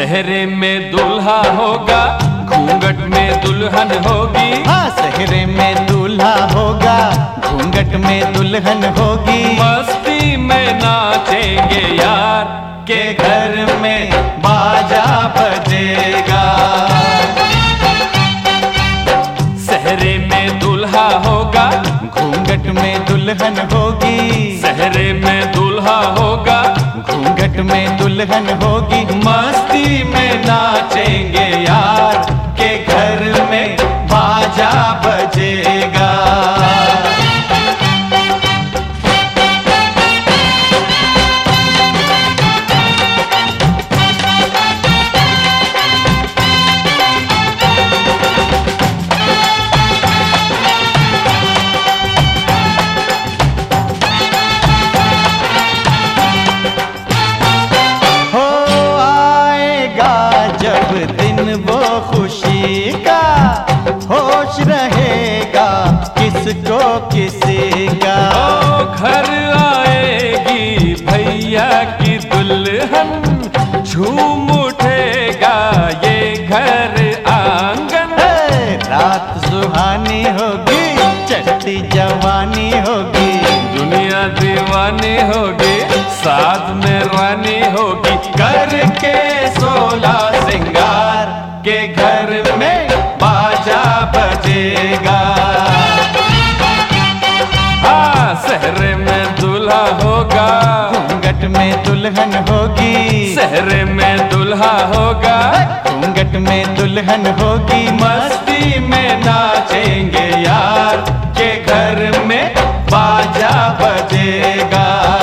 सहरे में दूल्हा होगा, घूंघट में दुल्हन होगी। हाँ, सहरे में दूल्हा होगा, घूंघट में दुल्हन होगी। मस्ती में नाचेंगे यार, के घर में बाजा बजेगा। सहरे में दूल्हा होगा, घूंघट में दुल्हन होगी। सहरे में दूल्हा होगा, घूंघट में दुल्हन होगी। मस्ती में नाचेंगे यार, के घर में बाजा बजेगा। खुशी का होश रहेगा किसको किसी का। घर आएगी भैया की दुल्हन, झूम उठेगा ये घर आंगन। रात सुहानी होगी, चढ़ती जवानी होगी। दुनिया दीवानी होगी, साथ में रानी होगी। करके 16 सिंगार, के घर में बाजा बजेगा। हाँ, सहरे में दूल्हा होगा, घूंघट में दुल्हन होगी। सहरे में दूल्हा होगा, घूंघट में दुल्हन होगी। मस्ती में नाचेंगे यार, के घर में बाजा बजेगा।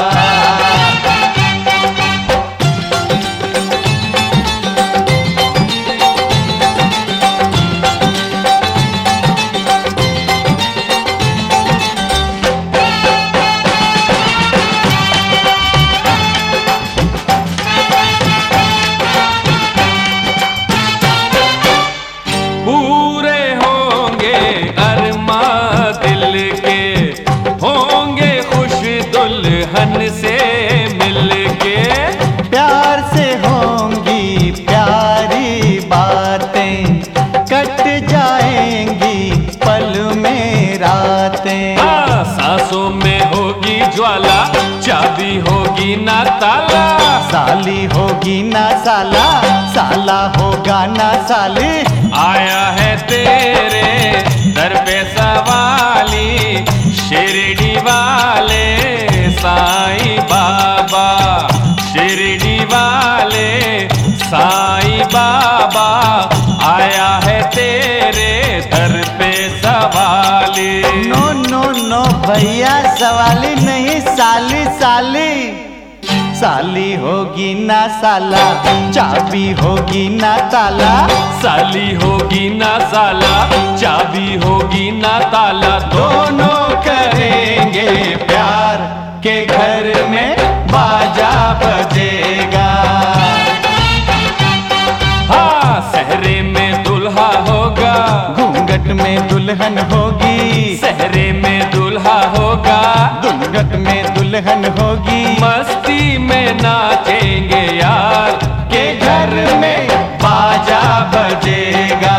पूरे होंगे अरमा दिल के, होंगे खुश दुल्हन से मिलके। प्यार से होंगी प्यारी बातें, कट जाएंगी पल में रातें। हाँ, सांसों में होगी ज्वाला, चाबी होगी ना ताला। साली होगी ना साला, साला होगा ना साली। आया है तेरे दर पे सवाली, शिरडी वाले साईं बाबा। शिरडी वाले साईं बाबा, आया है तेरे दर पे सवाली। नो नो नो भैया, सवाली नहीं साली साली। साली होगी ना साला, चाबी होगी ना ताला। साली होगी ना साला, चाबी होगी ना ताला। दोनों करेंगे प्यार, के घर में बाजा बजेगा। हाँ, सहरे में दूल्हा होगा, घूंघट में दुल्हन होगी। सहरे में दूल्हा होगा, घूंघट में दुल्हन होगी। मस्ती में नाचेंगे यार, के घर में बाजा बजेगा।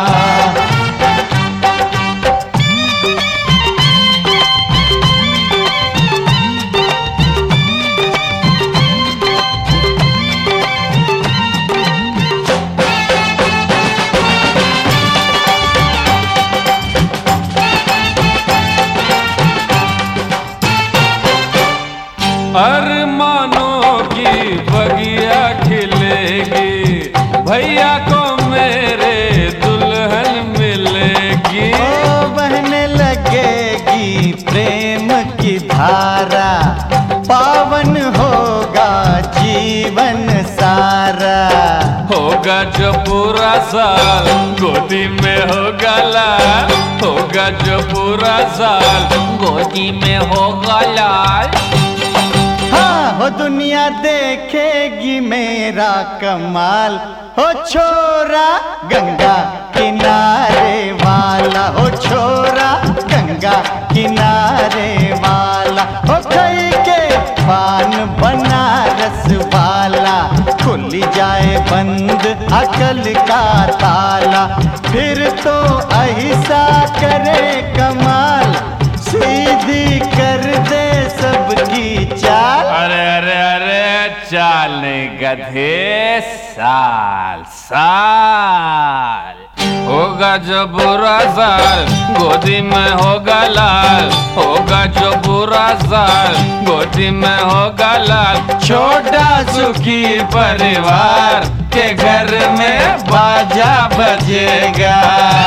अरमानों की बगिया खिलेगी, भैया को मेरे दुल्हन मिलेगी। ओ बहने लगेगी प्रेम की धारा, पावन होगा जीवन सारा। होगा जो पूरा साल, गोदी में होगा लाल। होगा जो पूरा साल, गोदी में होगा लाल। हाँ, हो दुनिया देखेगी मेरा कमाल। हो छोरा गंगा किनारे वाला, हो छोरा गंगा किनारे वाला। हो खई के पान बनारस वाला, खुल जाए बंद बंद अकल का ताला। फिर तो ऐसा करे कमाल, सीधी कर दे सबकी चाल। अरे अरे अरे चाल नहीं गधे, साल साल। होगा जो बुरा साल गोदी में होगा लाल, होगा जो बुरा साल गोदी में होगा लाल। छोटा सुखी परिवार के घर में बाजा बजेगा।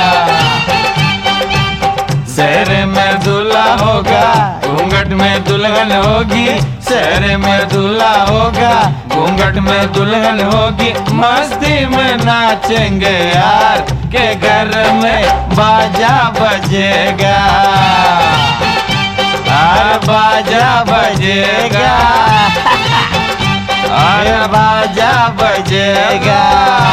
शहर में दूल्हा होगा, घूंघट में दुल्हन होगी। शहर में दूल्हा होगा, घूंघट में दुल्हन होगी। मस्ती में नाचेंगे यार के घर में बाजा बजेगा। बाजा बजेगा, बाजा बजेगा।